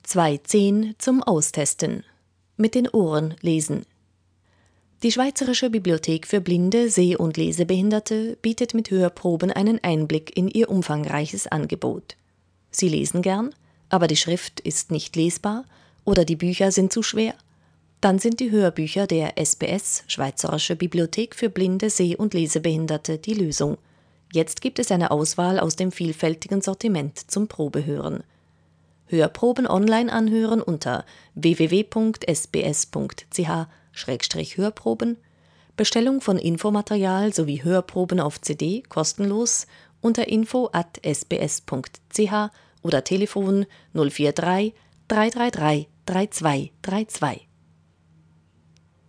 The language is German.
2.10 zum Austesten. Mit den Ohren lesen. Die Schweizerische Bibliothek für blinde, seh- und lesebehinderte bietet mit Hörproben einen Einblick in ihr umfangreiches Angebot. Sie lesen gern, aber die Schrift ist nicht lesbar oder die Bücher sind zu schwer? Dann sind die Hörbücher der SBS, Schweizerische Bibliothek für blinde, seh- und lesebehinderte, die Lösung. Jetzt gibt es eine Auswahl aus dem vielfältigen Sortiment zum Probehören. Hörproben online anhören unter www.sbs.ch/hörproben, Bestellung von Infomaterial sowie Hörproben auf CD kostenlos unter info@sbs.ch oder Telefon 043 333 3232.